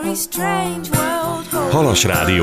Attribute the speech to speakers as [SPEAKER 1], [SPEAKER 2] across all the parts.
[SPEAKER 1] Halas Rádió,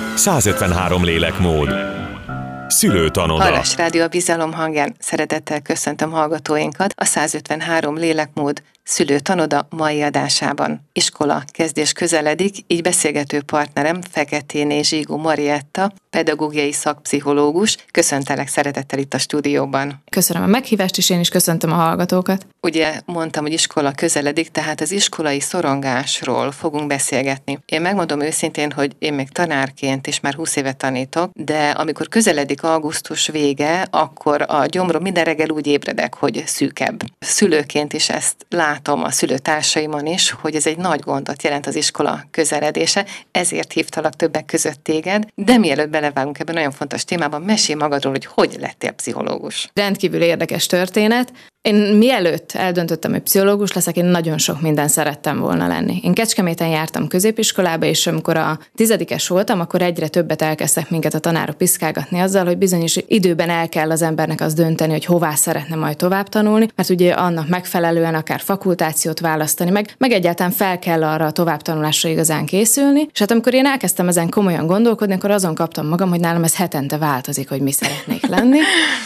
[SPEAKER 1] 153 lélekmód. Szülőtanoda.
[SPEAKER 2] Halas Rádió a bizalom hangján. Szeretettel köszöntöm hallgatóinkat a 153 lélekmód Szülőtanoda mai adásában. Iskola kezdés közeledik, így beszélgető partnerem Feketéné Zsigó Marietta, pedagógiai szakpszichológus. Köszöntelek szeretettel itt a stúdióban.
[SPEAKER 3] Köszönöm a meghívást, és én is köszöntöm a hallgatókat.
[SPEAKER 2] Ugye mondtam, hogy iskola közeledik, tehát az iskolai szorongásról fogunk beszélgetni. Én megmondom őszintén, hogy én még tanárként is már 20 évet tanítok, de amikor közeledik augusztus vége, akkor a gyomrom minden reggel úgy ébredek, hogy szűkebb. Szülőként is ezt látom a szülőtársaimon is, hogy ez egy nagy gondot jelent az iskola közeledése, ezért hívtalak többek között téged, de mielőtt belevágunk ebben nagyon fontos témában, mesélj magadról, hogy lettél pszichológus.
[SPEAKER 3] Rendkívül érdekes történet. Én mielőtt eldöntöttem, hogy pszichológus leszek, én nagyon sok minden szerettem volna lenni. Én Kecskeméten jártam középiskolába, és amikor a 10-es voltam, akkor egyre többet elkezdtek minket a tanárok piszkálgatni azzal, hogy bizonyos időben el kell az embernek azt dönteni, hogy hová szeretne majd tovább tanulni, mert ugye annak megfelelően akár fakultációt választani, meg egyáltalán fel kell arra a továbbtanulásra igazán készülni. És hát amikor én elkezdtem ezen komolyan gondolkodni, akkor azon kaptam magam, hogy nálam ez hetente változik, hogy mi szeretnék lenni.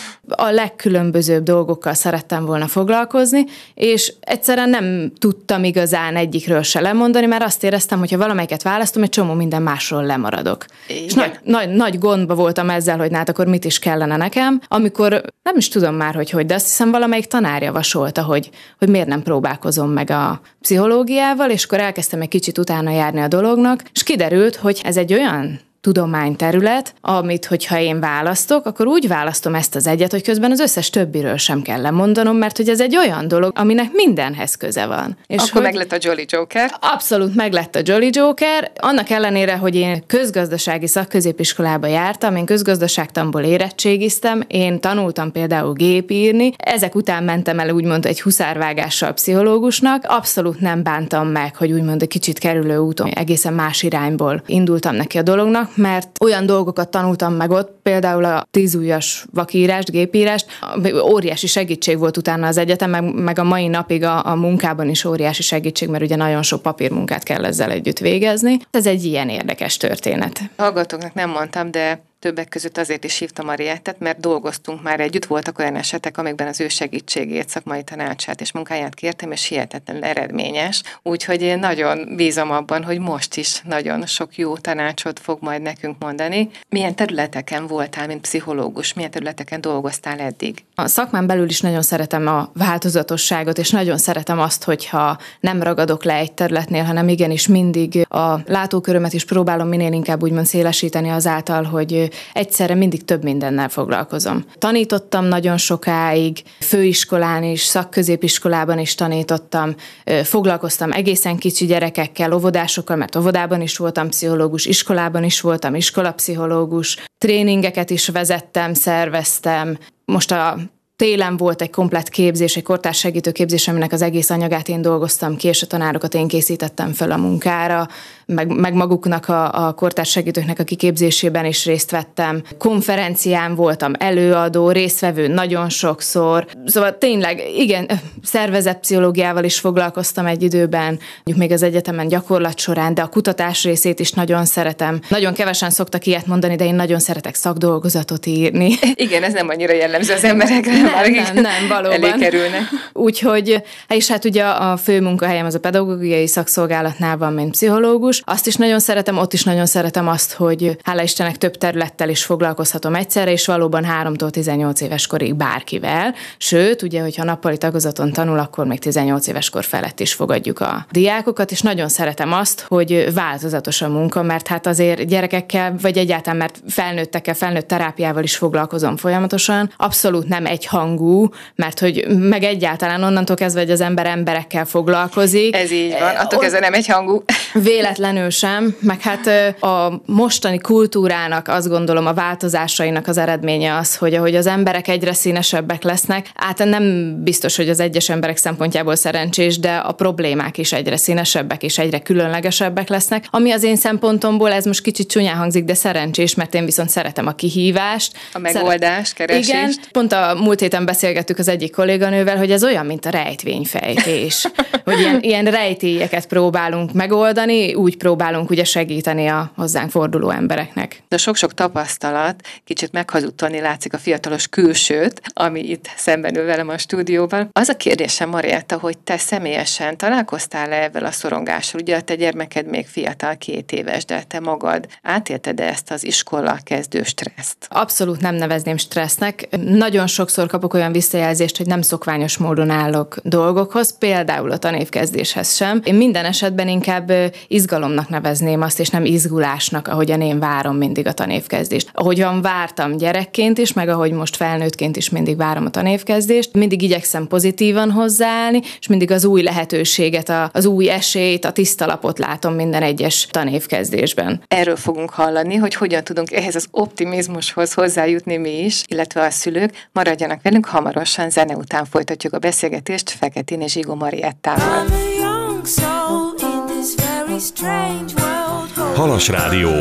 [SPEAKER 3] A legkülönbözőbb dolgokkal szerettem volna foglalkozni, és egyszerűen nem tudtam igazán egyikről se lemondani, mert azt éreztem, hogy ha valamelyiket választom, egy csomó minden másról lemaradok. Igen. És nagy gondba voltam ezzel, hogy hát akkor mit is kellene nekem, amikor nem is tudom már, hogy de azt hiszem valamelyik tanár javasolta, hogy miért nem próbálkozom meg a pszichológiával, és akkor elkezdtem egy kicsit utána járni a dolognak, és kiderült, hogy ez egy olyan tudományterület, amit, hogyha én választok, akkor úgy választom ezt az egyet, hogy közben az összes többiről sem kell lemondanom, mert hogy ez egy olyan dolog, aminek mindenhez köze van.
[SPEAKER 2] És akkor meglett a Jolly Joker?
[SPEAKER 3] Abszolút meglett a Jolly Joker. Annak ellenére, hogy én közgazdasági szakközépiskolába jártam, én közgazdaságtanból érettségiztem, én tanultam például gépírni, ezek után mentem el úgymond egy huszárvágással pszichológusnak, abszolút nem bántam meg, hogy úgymond egy kicsit kerülő úton egészen más irányból indultam neki a dolognak, mert olyan dolgokat tanultam meg ott, például a 10 ujjas vakírást, gépírást, óriási segítség volt utána az egyetem, meg a mai napig a munkában is óriási segítség, mert ugye nagyon sok papírmunkát kell ezzel együtt végezni. Ez egy ilyen érdekes történet.
[SPEAKER 2] Hallgatóknak nem mondtam, de többek között azért is hívtam Mariettet, mert dolgoztunk már együtt, voltak olyan esetek, amikben az ő segítségét, szakmai tanácsát és munkáját kértem, és hihetetlenül eredményes. Úgyhogy én nagyon bízom abban, hogy most is nagyon sok jó tanácsot fog majd nekünk mondani. Milyen területeken voltál, mint pszichológus? Milyen területeken dolgoztál eddig?
[SPEAKER 3] A szakmán belül is nagyon szeretem a változatosságot, és nagyon szeretem azt, hogyha nem ragadok le egy területnél, hanem igenis mindig a látókörömet is próbálom minél inkább úgymond szélesíteni azáltal, hogy egyszerre mindig több mindennel foglalkozom. Tanítottam nagyon sokáig, főiskolán is, szakközépiskolában is tanítottam, foglalkoztam egészen kicsi gyerekekkel, óvodásokkal, mert óvodában is voltam pszichológus, iskolában is voltam iskolapszichológus, tréningeket is vezettem, szerveztem. Most a télen volt egy komplett képzés, egy kortárs segítő képzés, aminek az egész anyagát én dolgoztam ki, és a tanárokat én készítettem föl a munkára, meg maguknak a kortárs segítőknek a kiképzésében is részt vettem. Konferencián voltam előadó, résztvevő nagyon sokszor. Szóval tényleg, igen, szervezetpszichológiával is foglalkoztam egy időben, mondjuk még az egyetemen gyakorlat során, de a kutatás részét is nagyon szeretem. Nagyon kevesen szoktak ilyet mondani, de én nagyon szeretek szakdolgozatot írni.
[SPEAKER 2] Igen, ez nem annyira jellemző az emberekre,
[SPEAKER 3] nem, valóban.
[SPEAKER 2] Elé kerülnek.
[SPEAKER 3] Úgyhogy, és hát ugye a fő munkahelyem az a pedagógiai szakszolgálatnál van, mint pszichológus. Azt is nagyon szeretem, ott is nagyon szeretem azt, hogy hála Istennek több területtel is foglalkozhatom egyszerre, és valóban 3-tól 18 éves korig bárkivel. Sőt, ugye, hogyha nappali tagozaton tanul, akkor még 18 éves kor felett is fogadjuk a diákokat, és nagyon szeretem azt, hogy változatos a munka, mert hát azért gyerekekkel, vagy egyáltalán mert felnőttekkel, felnőtt terápiával is foglalkozom folyamatosan. Abszolút nem egyhangú, mert hogy meg egyáltalán onnantól kezdve, hogy az ember emberekkel foglalkozik.
[SPEAKER 2] Ez így van, attól kezdve nem egyhangú.
[SPEAKER 3] Véletlenül sem, meg hát a mostani kultúrának azt gondolom a változásainak az eredménye az, hogy ahogy az emberek egyre színesebbek lesznek, nem biztos, hogy az egyes emberek szempontjából szerencsés, de a problémák is egyre színesebbek és egyre különlegesebbek lesznek, ami az én szempontomból ez most kicsit csúnyán hangzik, de szerencsés, mert én viszont szeretem a kihívást.
[SPEAKER 2] A megoldást, keresést.
[SPEAKER 3] Igen, pont a múlt héten beszélgettük az egyik kolléganővel, hogy ez olyan, mint a rejtvényfejtés, hogy ilyen rejtélyeket próbálunk megoldani, megoldani, úgy próbálunk ugye segíteni a hozzánk forduló embereknek.
[SPEAKER 2] De sok-sok tapasztalat, kicsit meghazudtolni látszik a fiatalos külsőt, ami itt szemben ül velem a stúdióban. Az a kérdésem, Marietta, hogy te személyesen találkoztál-e ezzel a szorongással? Ugye a te gyermeked még fiatal, 2 éves, de te magad átélted ezt az iskola kezdő stresszt?
[SPEAKER 3] Abszolút nem nevezném stressznek. Nagyon sokszor kapok olyan visszajelzést, hogy nem szokványos módon állok dolgokhoz, például a tanévkezdéshez sem. Én minden esetben inkább izgalomnak nevezném azt, és nem izgulásnak, ahogyan én várom mindig a tanévkezdést. Ahogyan vártam gyerekként is, meg ahogy most felnőttként is mindig várom a tanévkezdést, mindig igyekszem pozitívan hozzáállni, és mindig az új lehetőséget, az új esélyt, a tiszta lapot látom minden egyes tanévkezdésben.
[SPEAKER 2] Erről fogunk hallani, hogy hogyan tudunk ehhez az optimizmushoz hozzájutni mi is, illetve a szülők. Maradjanak velünk, hamarosan zene után folytatjuk a beszélgetést Feketén és Zsigó Mariettával.
[SPEAKER 1] Halas Rádió,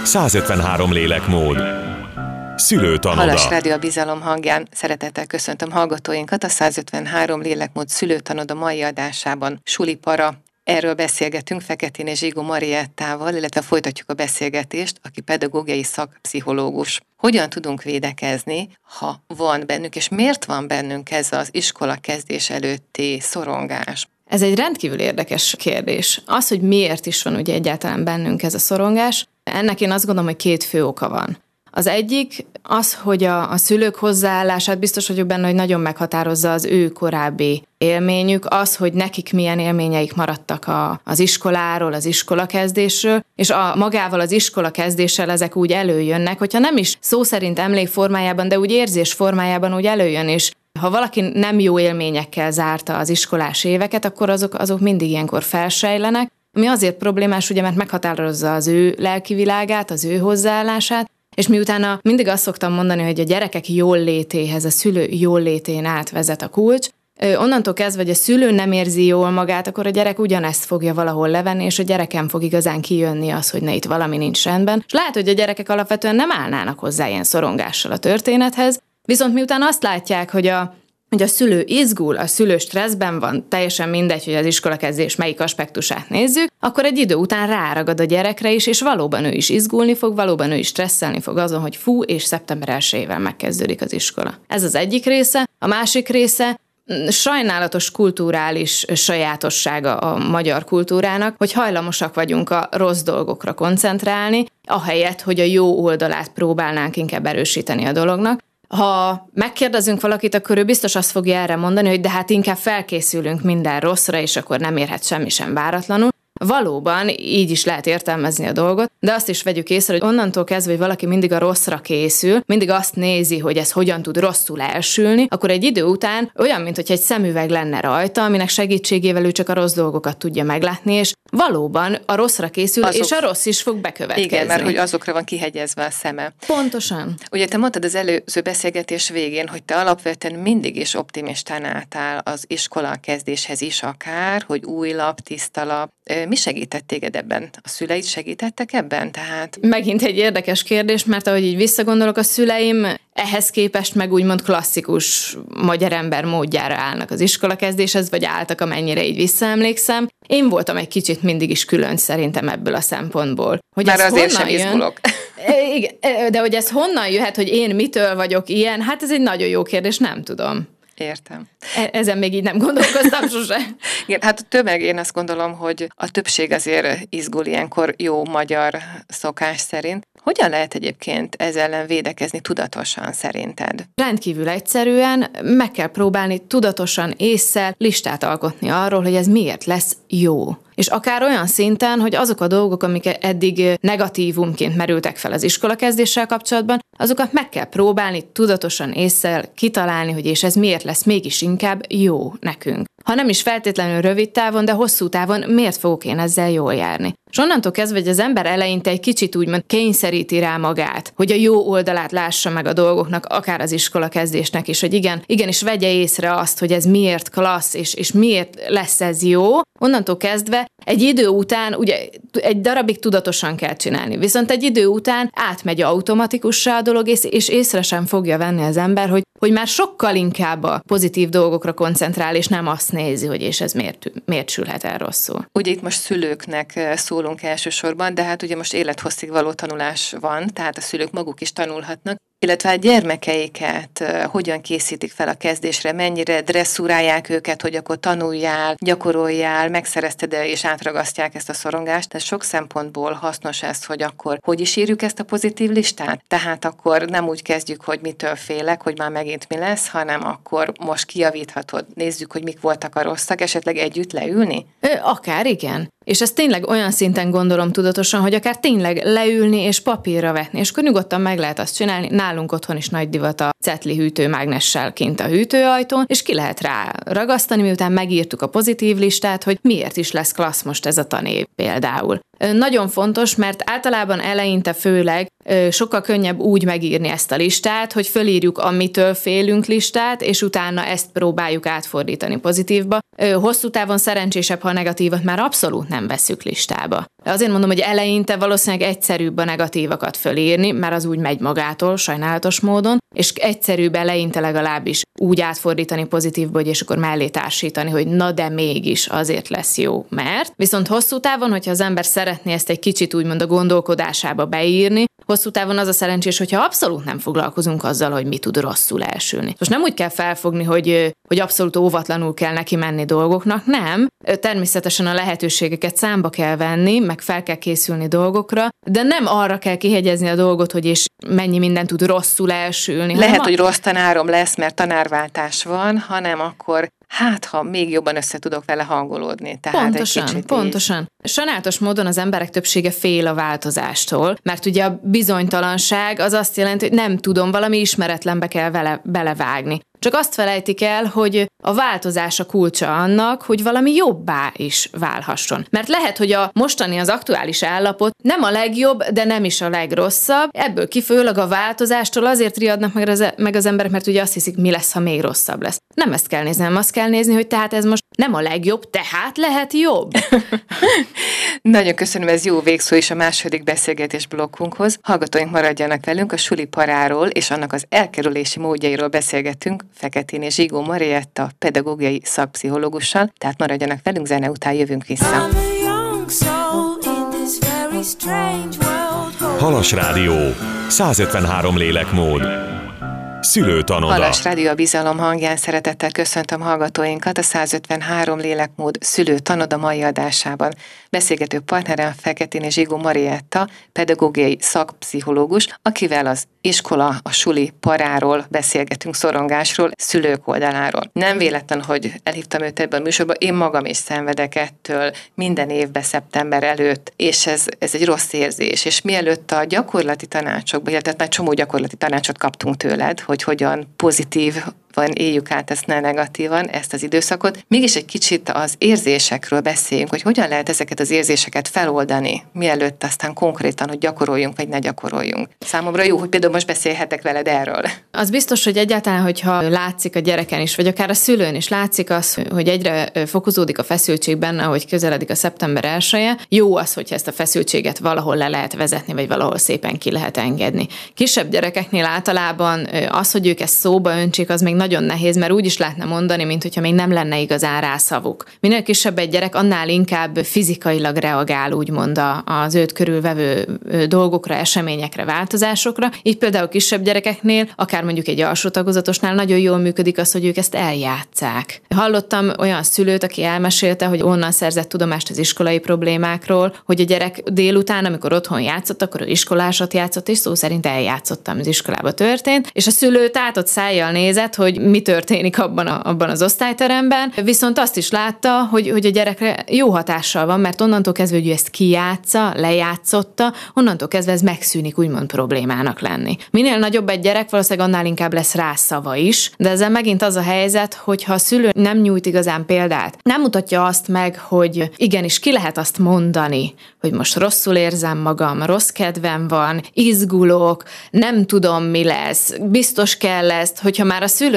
[SPEAKER 1] 153 lélekmód. Szülőtanoda.
[SPEAKER 2] Halas Rádió a bizalom hangján. Szeretettel köszöntöm hallgatóinkat a 153 lélekmód szülőtanoda mai adásában. Sulipara. Erről beszélgetünk Feketén és Zsigó Mariettával, illetve folytatjuk a beszélgetést, aki pedagógiai szakpszichológus. Hogyan tudunk védekezni, ha van bennünk, és miért van bennünk ez az iskola kezdés előtti szorongás?
[SPEAKER 3] Ez egy rendkívül érdekes kérdés. Az, hogy miért is van ugye egyáltalán bennünk ez a szorongás, ennek én azt gondolom, hogy 2 fő oka van. Az egyik az, hogy a szülők hozzáállását biztos vagyok benne, hogy nagyon meghatározza az ő korábbi élményük, az, hogy nekik milyen élményeik maradtak az iskoláról, az iskolakezdésről, és magával az iskolakezdéssel ezek úgy előjönnek, hogyha nem is szó szerint emlék formájában, de úgy érzés formájában úgy előjön, és ha valaki nem jó élményekkel zárta az iskolás éveket, akkor azok mindig ilyenkor felsejlenek, ami azért problémás, ugye, mert meghatározza az ő lelkivilágát, az ő hozzáállását, és miután mindig azt szoktam mondani, hogy a gyerekek jóllétéhez, a szülő jóllétén át vezet a kulcs, onnantól kezdve, hogy a szülő nem érzi jól magát, akkor a gyerek ugyanezt fogja valahol levenni, és a gyereken fog igazán kijönni az, hogy itt valami nincs rendben. És lehet, hogy a gyerekek alapvetően nem állnának hozzá ilyen szorongással a történethez, viszont miután azt látják, hogy a szülő izgul, a szülő stresszben van, teljesen mindegy, hogy az iskolakezdés melyik aspektusát nézzük, akkor egy idő után ráragad a gyerekre is, és valóban ő is izgulni fog, valóban ő is stresszelni fog azon, hogy és szeptember 1-ével megkezdődik az iskola. Ez az egyik része. A másik része, sajnálatos kulturális sajátossága a magyar kultúrának, hogy hajlamosak vagyunk a rossz dolgokra koncentrálni, ahelyett, hogy a jó oldalát próbálnánk inkább erősíteni a dolognak. Ha megkérdezünk valakit, akkor ő biztos azt fogja erre mondani, hogy de hát inkább felkészülünk minden rosszra, és akkor nem érhet semmi sem váratlanul. Valóban így is lehet értelmezni a dolgot, de azt is vegyük észre, hogy onnantól kezdve, hogy valaki mindig a rosszra készül, mindig azt nézi, hogy ez hogyan tud rosszul elsülni, akkor egy idő után olyan, mintha egy szemüveg lenne rajta, aminek segítségével ő csak a rossz dolgokat tudja meglátni, és valóban a rosszra készül, és a rossz is fog bekövetkezni.
[SPEAKER 2] Igen, mert hogy azokra van kihegyezve a szeme.
[SPEAKER 3] Pontosan.
[SPEAKER 2] Ugye te mondtad az előző beszélgetés végén, hogy te alapvetően mindig is optimistán álltál az iskola kezdéshez is akár, hogy új lap, tiszta lap. Mi segített téged ebben? A szüleid segítettek ebben? Tehát...
[SPEAKER 3] Megint egy érdekes kérdés, mert ahogy így visszagondolok, a szüleim ehhez képest meg úgymond klasszikus magyar ember módjára állnak az iskolakezdéshez, vagy álltak, amennyire így visszaemlékszem. Én voltam egy kicsit mindig is külön szerintem ebből a szempontból. Hogy
[SPEAKER 2] már azért sem izgulok.
[SPEAKER 3] Igen, de hogy ez honnan jöhet, hogy én mitől vagyok ilyen, hát ez egy nagyon jó kérdés, nem tudom.
[SPEAKER 2] Értem.
[SPEAKER 3] Ezen még így nem gondolkoztam sose.
[SPEAKER 2] Igen, hát a tömeg, én azt gondolom, hogy a többség azért izgul ilyenkor jó magyar szokás szerint. Hogyan lehet egyébként ezzel ellen védekezni tudatosan szerinted?
[SPEAKER 3] Rendkívül egyszerűen meg kell próbálni tudatosan ésszel listát alkotni arról, hogy ez miért lesz jó. És akár olyan szinten, hogy azok a dolgok, amik eddig negatívumként merültek fel az iskolakezdéssel kapcsolatban, azokat meg kell próbálni tudatosan ésszel kitalálni, hogy és ez miért lesz mégis inkább jó nekünk. Ha nem is feltétlenül rövid távon, de hosszú távon miért fogok én ezzel jól járni? És onnantól kezdve, hogy az ember eleinte egy kicsit úgymond kényszeríti rá magát, hogy a jó oldalát lássa meg a dolgoknak, akár az iskolakezdésnek is, hogy igenis vegye észre azt, hogy ez miért klassz, és miért lesz ez jó. Onnantól kezdve egy idő után, ugye egy darabig tudatosan kell csinálni, viszont egy idő után átmegy automatikussá a dolog, és észre sem fogja venni az ember, hogy már sokkal inkább a pozitív dolgokra koncentrál, és nem azt nézi, hogy és ez miért sülhet el rosszul.
[SPEAKER 2] Ugye itt most szülőknek szólunk elsősorban, de hát ugye most élethosszig való tanulás van, tehát a szülők maguk is tanulhatnak, illetve a gyermekeiket hogyan készítik fel a kezdésre, mennyire dresszúrálják őket, hogy akkor tanuljál, gyakoroljál, megszerezted és átragasztják ezt a szorongást. Tehát sok szempontból hasznos ez, hogy akkor hogy is írjuk ezt a pozitív listát. Tehát akkor nem úgy kezdjük, hogy mitől félek, hogy már megint mi lesz, hanem akkor most kijavíthatod, nézzük, hogy mik voltak a rosszak, esetleg együtt leülni?
[SPEAKER 3] Akár igen. És ezt tényleg olyan szinten gondolom tudatosan, hogy akár tényleg leülni és papírra vetni, és akkor nyugodtan meg lehet azt csinálni. Nálunk otthon is nagy divat a cetli hűtőmágnessel kint a hűtőajtón, és ki lehet rá ragasztani, miután megírtuk a pozitív listát, hogy miért is lesz klassz most ez a tanév például. Nagyon fontos, mert általában eleinte főleg sokkal könnyebb úgy megírni ezt a listát, hogy fölírjuk a mitől félünk listát, és utána ezt próbáljuk átfordítani pozitívba. Hosszú távon szerencsésebb, ha a negatívat már abszolút nem vesszük listába. Azért mondom, hogy eleinte valószínűleg egyszerűbb a negatívakat fölírni, mert az úgy megy magától, sajnálatos módon, és egyszerűbb eleinte legalábbis úgy átfordítani pozitívba, és akkor mellé társítani, hogy na de mégis azért lesz jó, mert. Viszont hosszú távon, hogyha az ember szeretné ezt egy kicsit úgymond a gondolkodásába beírni, hosszú távon az a szerencsés, hogyha abszolút nem foglalkozunk azzal, hogy mi tud rosszul elsülni. Most nem úgy kell felfogni, hogy abszolút óvatlanul kell neki menni dolgoknak, nem. Természetesen a lehetőségeket számba kell venni, meg fel kell készülni dolgokra, de nem arra kell kihegyezni a dolgot, hogy és mennyi minden tud rosszul elsülni.
[SPEAKER 2] Lehet, hogy rossz tanárom lesz, mert tanárváltás van, hanem akkor ha még jobban össze tudok vele hangolódni. Tehát
[SPEAKER 3] Pontosan. Sajnálatos módon az emberek többsége fél a változástól, mert ugye a bizonytalanság az azt jelenti, hogy nem tudom, valami ismeretlenbe kell belevágni. Csak azt felejtik el, hogy a változás a kulcsa annak, hogy valami jobbá is válhasson. Mert lehet, hogy a mostani az aktuális állapot nem a legjobb, de nem is a legrosszabb. Ebből kifőleg a változástól azért riadnak meg az emberek, mert ugye azt hiszik, mi lesz, ha még rosszabb lesz. Nem ezt kell nézni, nem azt kell nézni, hogy tehát ez most nem a legjobb, tehát lehet jobb.
[SPEAKER 2] Nagyon köszönöm, ez jó végszó is a második beszélgetés blokkunkhoz. Hallgatóink maradjanak velünk, a suli paráról és annak az elkerülési módjairól beszélgetünk Feketén Zsigó Marietta pedagógiai szakpszichológussal, tehát maradjanak velünk, zene után jövünk vissza.
[SPEAKER 1] Halas Rádió, 153 lélekmód. Szülőtanoda.
[SPEAKER 2] Halas Rádió a bizalom hangján, szeretettel köszöntöm hallgatóinkat a 153 lélekmód szülőtanoda mai adásában. Beszélgető partnerem Feketén Zsigó Marietta, pedagógiai szakpszichológus, akivel az iskola, a suli paráról beszélgetünk, szorongásról, szülők oldaláról. Nem véletlen, hogy elhívtam őt ebben a műsorban, én magam is szenvedek ettől minden évben szeptember előtt, és ez egy rossz érzés. És mielőtt a gyakorlati tanácsokba, illetve már csomó gyakorlati tanácsot kaptunk tőled, hogy hogyan pozitív éljük át ezt, ne negatívan, ezt az időszakot. Mégis egy kicsit az érzésekről beszéljünk, hogy hogyan lehet ezeket az érzéseket feloldani, mielőtt aztán konkrétan, hogy gyakoroljunk, vagy ne gyakoroljunk. Számomra jó, hogy például most beszélhetek veled erről.
[SPEAKER 3] Az biztos, hogy egyáltalán, hogyha látszik a gyereken is, vagy akár a szülőn is látszik az, hogy egyre fokozódik a feszültség benne, ahogy közeledik a szeptember 1-e, jó az, hogyha ezt a feszültséget valahol le lehet vezetni, vagy valahol szépen ki lehet engedni. Kisebb gyerekeknél általában az, hogy ők ezt szóba öntsék, az még nagyon nehéz, mert úgy is lehetne mondani, mint hogyha még nem lenne igazán rá szavuk. Minél kisebb egy gyerek, annál inkább fizikailag reagál, úgymond az őt körülvevő dolgokra, eseményekre, változásokra. Így például kisebb gyerekeknél, akár mondjuk egy alsó tagozatosnál nagyon jól működik az, hogy ők ezt eljátsszák. Hallottam olyan szülőt, aki elmesélte, hogy onnan szerzett tudomást az iskolai problémákról, hogy a gyerek délután, amikor otthon játszott, akkor ő iskolásat játszott, és szó szerint eljátszottam, az iskolába történt, és a szülő tátott szájjal nézett, hogy mi történik abban az osztályteremben, viszont azt is látta, hogy a gyerekre jó hatással van, mert onnantól kezdve, hogy ő ezt kijátsza, lejátszotta, onnantól kezdve ez megszűnik úgymond problémának lenni. Minél nagyobb egy gyerek, valószínűleg annál inkább lesz rá szava is, de ezzel megint az a helyzet, hogy ha a szülő nem nyújt igazán példát, nem mutatja azt meg, hogy igenis ki lehet azt mondani, hogy most rosszul érzem magam, rossz kedvem van, izgulok, nem tudom mi lesz, biztos kell ezt, hogyha már a szülő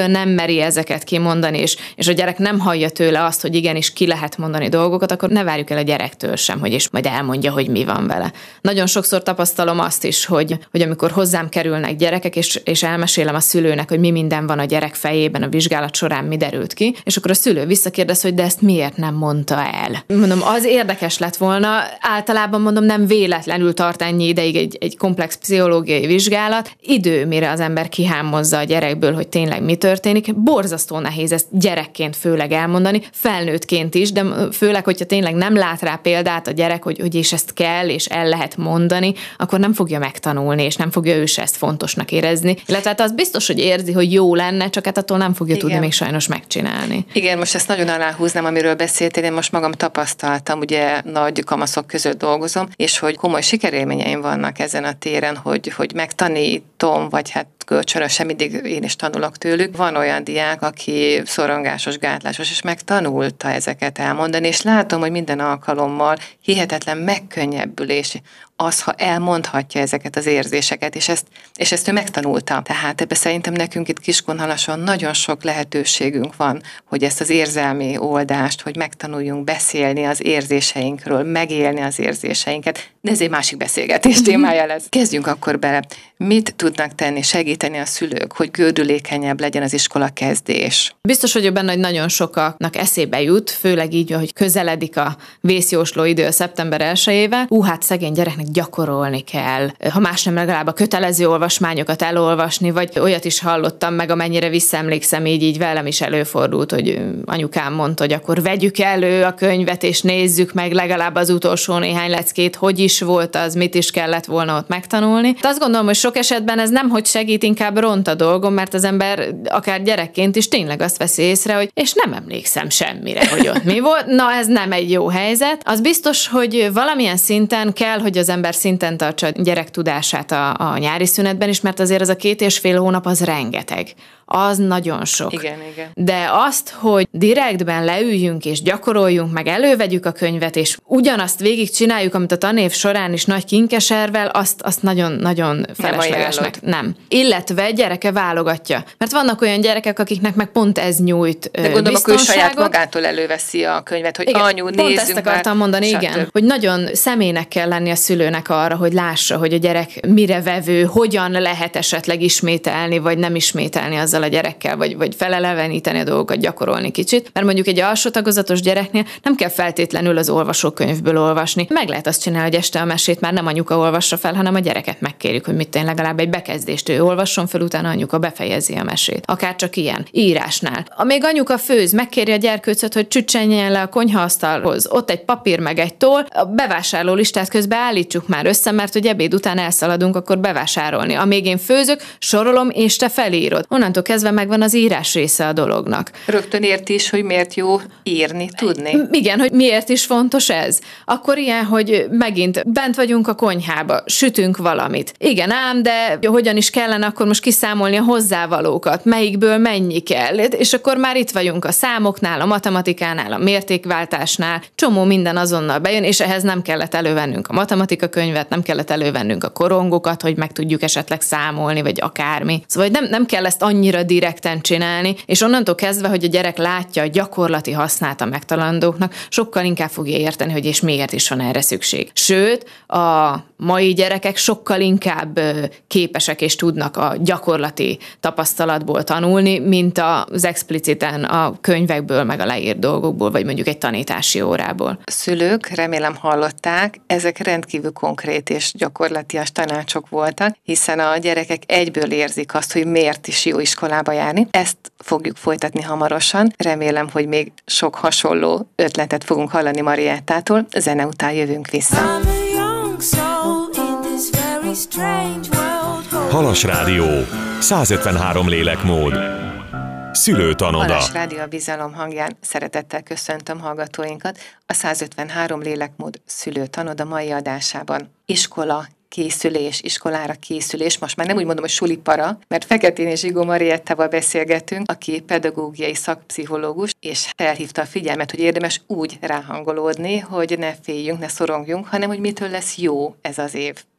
[SPEAKER 3] szülő nem meri ezeket kimondani, és a gyerek nem hallja tőle azt, hogy igenis ki lehet mondani dolgokat, akkor ne várjuk el a gyerektől sem, hogy és majd elmondja, hogy mi van vele. Nagyon sokszor tapasztalom azt is, hogy amikor hozzám kerülnek gyerekek, és elmesélem a szülőnek, hogy mi minden van a gyerek fejében, a vizsgálat során mi derült ki, és akkor a szülő visszakérdez, hogy de ezt miért nem mondta el. Mondom, az érdekes lett volna, általában mondom, nem véletlenül tart ennyi ideig egy komplex pszichológiai vizsgálat, idő, mire az ember kihámozza a gyerekből, hogy tényleg mi történik. Borzasztó nehéz ezt gyerekként főleg elmondani, felnőttként is, de főleg, hogyha tényleg nem lát rá példát a gyerek, hogy és ezt kell, és el lehet mondani, akkor nem fogja megtanulni, és nem fogja ő se ezt fontosnak érezni. Illetve hát az biztos, hogy érzi, hogy jó lenne, csak hát attól nem fogja tudni még sajnos megcsinálni.
[SPEAKER 2] Igen, most ezt nagyon aláhúznám, amiről beszéltél, én most magam tapasztaltam, ugye nagy kamaszok között dolgozom, és hogy komoly sikerélményeim vannak ezen a téren, hogy megtanítom, vagy hát kölcsönösen mindig én is tanulok tőlük. Van olyan diák, aki szorongásos, gátlásos, és megtanulta ezeket elmondani, és látom, hogy minden alkalommal hihetetlen megkönnyebbülés az, ha elmondhatja ezeket az érzéseket, és ezt ő megtanulta. Tehát ebbe szerintem nekünk itt Kiskunhalason nagyon sok lehetőségünk van, hogy ezt az érzelmi oldást, hogy megtanuljunk beszélni az érzéseinkről, megélni az érzéseinket, de ez egy másik beszélgetés témája lesz. Kezdjünk akkor bele. Mit tudnak tenni, segíteni a szülők, hogy gördülékenyebb legyen az iskola kezdés?
[SPEAKER 3] Biztos vagyok benne, hogy nagyon sokaknak eszébe jut, főleg így, hogy közeledik a vészjósló idő a szeptember 1-ével. Hát szegény gyereknek gyakorolni kell. Ha más nem, legalább a kötelező olvasmányokat elolvasni, vagy olyat is hallottam meg, amennyire visszaemlékszem, így velem is előfordult, hogy anyukám mondta, hogy akkor vegyük elő a könyvet, és nézzük meg legalább az utolsó néhány leckét, hogy is volt az, mit is kellett volna ott megtanulni. De azt gondolom, hogy sok esetben ez nem hogy segít, inkább ront a dolgom, mert az ember akár gyerekként is tényleg azt veszi észre, hogy és nem emlékszem semmire, hogy ott mi volt. Na, ez nem egy jó helyzet. Az biztos, hogy valamilyen szinten kell, hogy az ember szinten tartsa a gyerek tudását a nyári szünetben is, mert azért az a 2,5 hónap az rengeteg. Az nagyon sok.
[SPEAKER 2] Igen.
[SPEAKER 3] De azt, hogy direktben leüljünk és gyakoroljunk, meg elővegyük a könyvet, és ugyanazt végigcsináljuk, amit a tanév során is nagy kinkeservel, azt nagyon-nagyon feleslegesnek. Nem. Illetve gyereke válogatja. Mert vannak olyan gyerekek, akiknek meg pont ez nyújt
[SPEAKER 2] de gondolom, akkor ő saját magától előveszi a könyvet, hogy igen, anyu, nézzünk.
[SPEAKER 3] Pont ezt akartam mondani, igen. Hogy nagyon személynek kell lenni a szülőnek arra, hogy lássa, hogy a gyerek mire vevő, hogyan lehet esetleg ismételni, vagy nem ismételni azzal a gyerekkel, vagy feleleveníteni a dolgokat, gyakorolni kicsit. Mert mondjuk egy alsó tagozatos gyereknél nem kell feltétlenül az olvasókönyvből olvasni. Meg lehet azt csinálni, hogy este a mesét már nem anyuka olvassa fel, hanem a gyereket megkérjük, hogy mit legalább egy bekezdést ő olvasson fel, utána anyuka befejezi a mesét. Akár csak ilyen írásnál. Amíg anyuka főz, megkéri a gyerkőcöt, hogy csüccsenjen le a konyhaasztalhoz. Ott egy papír meg egy toll, a bevásárló listát közben állítsuk már össze, mert hogy ebéd után elszaladunk, akkor bevásárolni. Amíg én főzök, sorolom, és te felírod. Onnantól kezdve megvan az írás része a dolognak.
[SPEAKER 2] Rögtön érti is, hogy miért jó írni, tudni.
[SPEAKER 3] Igen, hogy miért is fontos ez. Akkor ilyen, hogy megint bent vagyunk a konyhába, sütünk valamit. Igen ám, de hogyan is kellene akkor most kiszámolni a hozzávalókat, melyikből mennyi kell. És akkor már itt vagyunk a számoknál, a matematikánál, a mértékváltásnál, csomó minden azonnal bejön, és ehhez nem kellett elővennünk a matematika könyvet, nem kellett elővennünk a korongokat, hogy meg tudjuk esetleg számolni, vagy akármi. Szóval nem kell ezt annyira direkten csinálni, és onnantól kezdve, hogy a gyerek látja a gyakorlati hasznát a megtalandóknak, sokkal inkább fogja érteni, hogy és miért is van erre szükség. Sőt, a mai gyerekek sokkal inkább képesek és tudnak a gyakorlati tapasztalatból tanulni, mint az expliciten a könyvekből, meg a leírt dolgokból, vagy mondjuk egy tanítási órából.
[SPEAKER 2] Szülők, remélem hallották, ezek rendkívül konkrét és gyakorlatias tanácsok voltak, hiszen a gyerekek egyből érzik azt, hogy miért is jó iskolába járni. Ezt fogjuk folytatni hamarosan. Remélem, hogy még sok hasonló ötletet fogunk hallani Mariettától. Zene után jövünk vissza.
[SPEAKER 1] Halas Rádió, 153 lélekmód. Szülőtanoda.
[SPEAKER 2] Halas Rádió a bizalom hangján szeretettel köszöntöm hallgatóinkat a 153 lélekmód szülőtanoda mai adásában. Iskola készülés, iskolára készülés, most már nem úgy mondom, hogy sulipara, mert Feketén és Zsigó Mariettával beszélgetünk, aki pedagógiai szakpszichológus, és felhívta a figyelmet, hogy érdemes úgy ráhangolódni, hogy ne féljünk, ne szorongjunk, hanem hogy mitől lesz jó ez az év.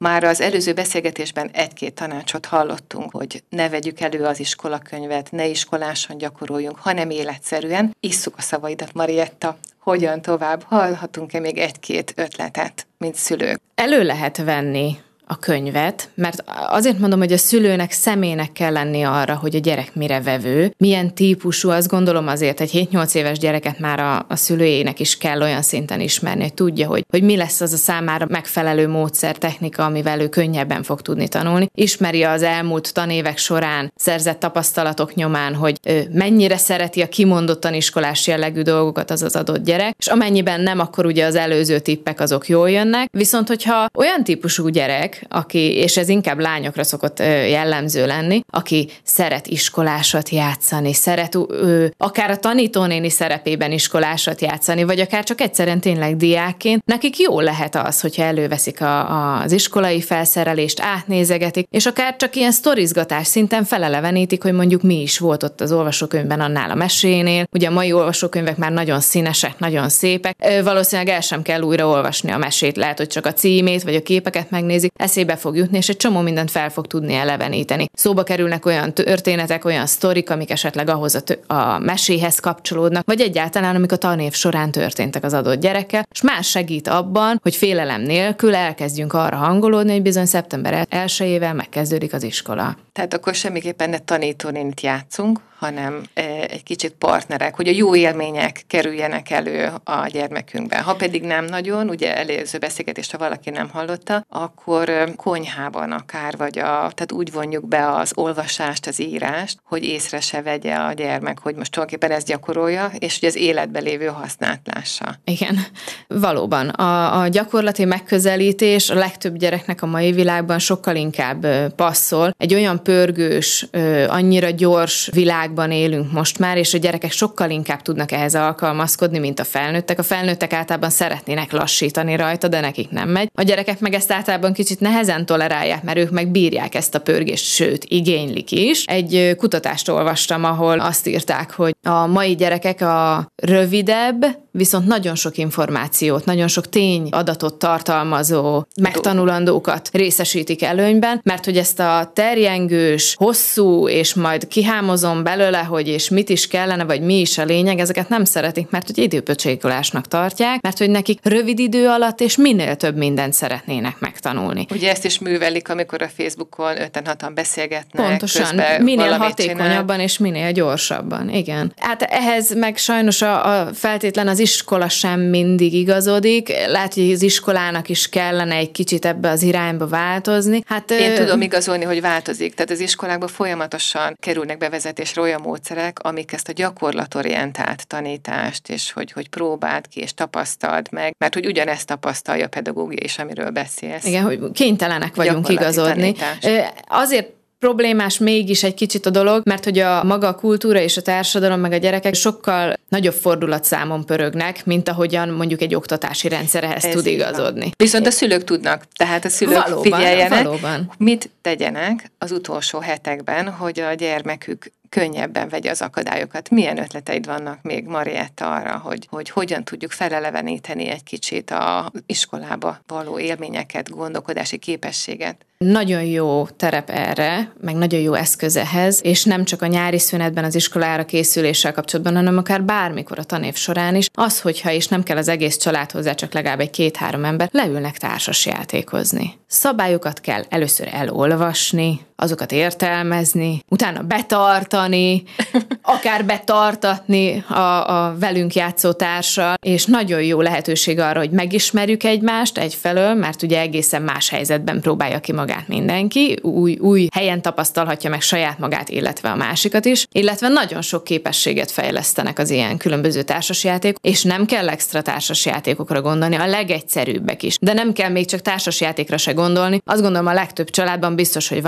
[SPEAKER 2] Már az előző beszélgetésben egy-két tanácsot hallottunk, hogy ne vegyük elő az iskolakönyvet, ne iskoláson gyakoroljunk, hanem életszerűen. Isszuk a szavaidat, Marietta. Hogyan tovább? Hallhatunk-e még egy-két ötletet, mint szülők?
[SPEAKER 3] Elő lehet venni a könyvet, mert azért mondom, hogy a szülőnek személynek kell lenni arra, hogy a gyerek mire vevő, milyen típusú, azt gondolom azért egy 7-8 éves gyereket már a szülőjének is kell olyan szinten ismerni, hogy tudja, hogy mi lesz az a számára megfelelő módszer, technika, amivel ő könnyebben fog tudni tanulni. Ismeri az elmúlt tanévek során szerzett tapasztalatok nyomán, hogy mennyire szereti a kimondottan iskolás jellegű dolgokat az adott gyerek, és amennyiben nem, akkor ugye az előző tippek azok jól jönnek, viszont hogyha olyan típusú gyerek, aki, és ez inkább lányokra szokott jellemző lenni, aki szeret iskolásat játszani, szeret akár a tanítónéni szerepében iskolásat játszani, vagy akár csak egyszerűen tényleg diákként, nekik jó lehet az, hogyha előveszik az iskolai felszerelést, átnézegetik, és akár csak ilyen sztorizgatás szinten felelevenítik, hogy mondjuk mi is volt ott az olvasókönyvben annál a mesénél. Ugye a mai olvasókönyvek már nagyon színesek, nagyon szépek, valószínűleg el sem kell újra olvasni a mesét, lehet, hogy csak a címét vagy a képeket megnézik, eszébe fog jutni, és egy csomó mindent fel fog tudni eleveníteni. Szóba kerülnek olyan történetek, olyan sztorik, amik esetleg ahhoz a meséhez kapcsolódnak, vagy egyáltalán, amik a tanév során történtek az adott gyerekkel, és más segít abban, hogy félelem nélkül elkezdjünk arra hangolódni, hogy bizony szeptember 1-ével megkezdődik az iskola.
[SPEAKER 2] Tehát akkor semmiképpen ne tanítónénit játszunk, hanem egy kicsit partnerek, hogy a jó élmények kerüljenek elő a gyermekünkben. Ha pedig nem nagyon, ugye előző beszélgetést, ha valaki nem hallotta, akkor konyhában akár, vagy tehát úgy vonjuk be az olvasást, az írást, hogy észre se vegye a gyermek, hogy most tulajdonképpen ezt gyakorolja, és hogy az életben lévő hasznát lássa.
[SPEAKER 3] Igen, valóban. A gyakorlati megközelítés a legtöbb gyereknek a mai világban sokkal inkább passzol. Egy olyan pörgős, annyira gyors világban élünk most már, és a gyerekek sokkal inkább tudnak ehhez alkalmazkodni, mint a felnőttek. A felnőttek általában szeretnének lassítani rajta, de nekik nem megy. A gyerekek meg ezt általában kicsit nehezen tolerálják, mert ők meg bírják ezt a pörgést, sőt, igénylik is. Egy kutatást olvastam, ahol azt írták, hogy a mai gyerekek a rövidebb, viszont nagyon sok információt, nagyon sok tényadatot tartalmazó megtanulandókat részesítik előnyben, mert hogy ezt a terjengős, hosszú, és majd kihámozom belőle, hogy és mit is kellene, vagy mi is a lényeg, ezeket nem szeretik, mert hogy időpöcsékolásnak tartják, mert hogy nekik rövid idő alatt és minél több mindent szeretnének megtanulni.
[SPEAKER 2] Ugye ezt is művelik, amikor a Facebookon 5-6-an beszélgetnek.
[SPEAKER 3] Pontosan, minél hatékonyabban és minél gyorsabban, igen. Hát ehhez meg sajnos a feltétlen az iskola sem mindig igazodik. Lehet, hogy az iskolának is kellene egy kicsit ebbe az irányba változni. Hát,
[SPEAKER 2] én tudom igazolni, hogy változik. Tehát az iskolákban folyamatosan kerülnek bevezetésre olyan módszerek, amik ezt a gyakorlatorientált tanítást, és hogy próbáld ki, és tapasztald meg, mert hogy ugyanezt tapasztalja a pedagógia is, amiről beszélsz.
[SPEAKER 3] Igen, hogy kénytelenek vagyunk igazodni. Azért problémás mégis egy kicsit a dolog, mert hogy a maga a kultúra és a társadalom meg a gyerekek sokkal nagyobb fordulatszámon pörögnek, mint ahogyan mondjuk egy oktatási rendszer ehhez tud igazodni.
[SPEAKER 2] Viszont a szülők tudnak, tehát a szülők figyeljenek,
[SPEAKER 3] valóban.
[SPEAKER 2] Mit tegyenek az utolsó hetekben, hogy a gyermekük könnyebben vegye az akadályokat. Milyen ötleteid vannak még, Marietta, arra, hogy hogyan tudjuk feleleveníteni egy kicsit az iskolába való élményeket, gondolkodási képességet?
[SPEAKER 3] Nagyon jó terep erre, meg nagyon jó eszköz ehhez, és nem csak a nyári szünetben az iskolára készüléssel kapcsolatban, hanem akár bármikor a tanév során is, az, hogyha és nem kell az egész család hozzá, csak legalább egy 2-3 ember, leülnek társasjátékozni. Szabályokat kell először elolvasni, azokat értelmezni, utána betartani, akár betartatni a velünk játszó társal, és nagyon jó lehetőség arra, hogy megismerjük egymást egyfelől, mert ugye egészen más helyzetben próbálja ki magát mindenki, új helyen tapasztalhatja meg saját magát, illetve a másikat is, illetve nagyon sok képességet fejlesztenek az ilyen különböző társasjátékok, és nem kell extra társasjátékokra gondolni, a legegyszerűbbek is, de nem kell még csak társasjátékra se gondolni. Azt gondolom, a legtöbb családban biztos, hogy van otthon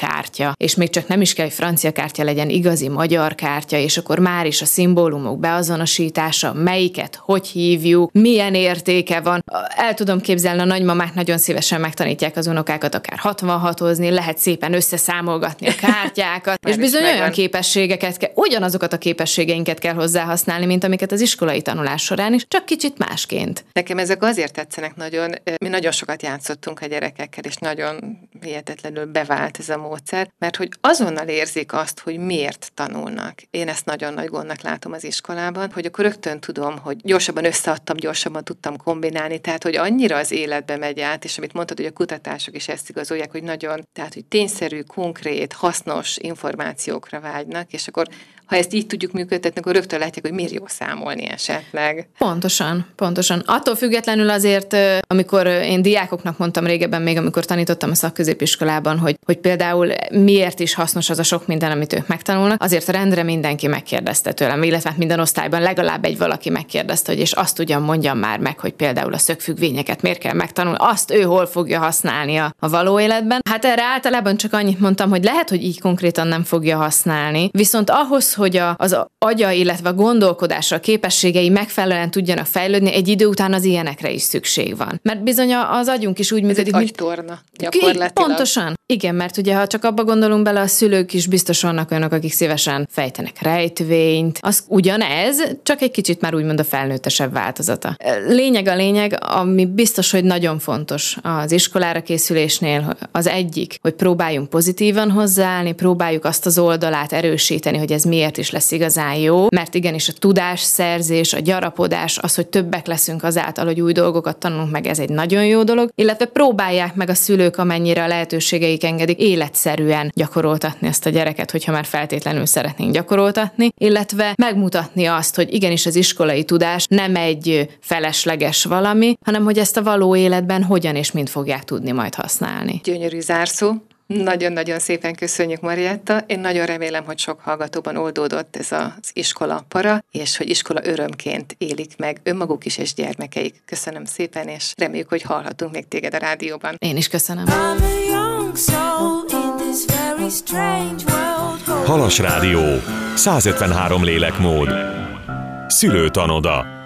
[SPEAKER 3] kártya, és még csak nem is kell, hogy francia kártya legyen, igazi magyar kártya, és akkor már is a szimbólumok beazonosítása, melyiket, hogy hívjuk, milyen értéke van. El tudom képzelni, a nagymamák nagyon szívesen megtanítják az unokákat akár 66-ozni, lehet szépen összeszámolgatni a kártyákat, és bizony olyan képességeket kell, ugyanazokat a képességeinket kell hozzá használni, mint amiket az iskolai tanulás során is, csak kicsit másként.
[SPEAKER 2] Nekem ezek azért tetszenek nagyon, mi nagyon sokat játszottunk a gyerekekkel, és nagyon hihetetlenül bevált ez a módszer, mert hogy azonnal érzik azt, hogy miért tanulnak. Én ezt nagyon nagy gondnak látom az iskolában, hogy akkor rögtön tudom, hogy gyorsabban összeadtam, gyorsabban tudtam kombinálni, tehát hogy annyira az életbe megy át, és amit mondtad, hogy a kutatások is ezt igazolják, hogy nagyon, tehát hogy tényszerű, konkrét, hasznos információkra vágynak, és akkor ha ezt így tudjuk működtetni, akkor rögtön látják, hogy miért jó számolni esetleg.
[SPEAKER 3] Pontosan. Attól függetlenül azért, amikor én diákoknak mondtam régebben, még amikor tanítottam a szakközépiskolában, hogy például miért is hasznos az a sok minden, amit ők megtanulnak, azért rendre mindenki megkérdezte tőlem, illetve minden osztályban legalább egy valaki megkérdezte, hogy és azt ugyan mondjam már meg, hogy például a szögfüggvényeket miért kell megtanulni, azt ő hol fogja használni a való életben. Hát erre általában csak annyit mondtam, hogy lehet, hogy így konkrétan nem fogja használni, viszont ahhoz, hogy az agya, illetve a gondolkodásra, a képességei megfelelően tudjanak fejlődni, egy idő után az ilyenekre is szükség van. Mert bizony az agyunk is úgy működik,
[SPEAKER 2] mint agytorna, gyakorlatilag.
[SPEAKER 3] Pontosan. Igen, mert ugye ha csak abba gondolunk bele, a szülők is biztos vannak olyanok, akik szívesen fejtenek rejtvényt. Az ugyanez, csak egy kicsit már úgymond a felnőttesebb változata. Lényeg, ami biztos, hogy nagyon fontos az iskolára készülésnél, az egyik, hogy próbáljunk pozitívan hozzáállni, próbáljuk azt az oldalát erősíteni, hogy ez miért is lesz igazán jó, mert igenis a tudásszerzés, a gyarapodás, az, hogy többek leszünk azáltal, hogy új dolgokat tanulunk meg, ez egy nagyon jó dolog, illetve próbálják meg a szülők, amennyire a lehetőségeik engedik, életszerűen gyakoroltatni ezt a gyereket, hogyha már feltétlenül szeretnénk gyakoroltatni, illetve megmutatni azt, hogy igenis az iskolai tudás nem egy felesleges valami, hanem hogy ezt a való életben hogyan és mind fogják tudni majd használni.
[SPEAKER 2] Gyönyörű zárszó. Nagyon-nagyon szépen köszönjük, Marietta. Én nagyon remélem, hogy sok hallgatóban oldódott ez az iskola para, és hogy iskola örömként élik meg önmaguk is és gyermekeik. Köszönöm szépen, és reméljük, hogy hallhatunk még téged a rádióban.
[SPEAKER 3] Én is köszönöm.
[SPEAKER 1] Halas Rádió, 153 lélekmód, Szülőtanoda.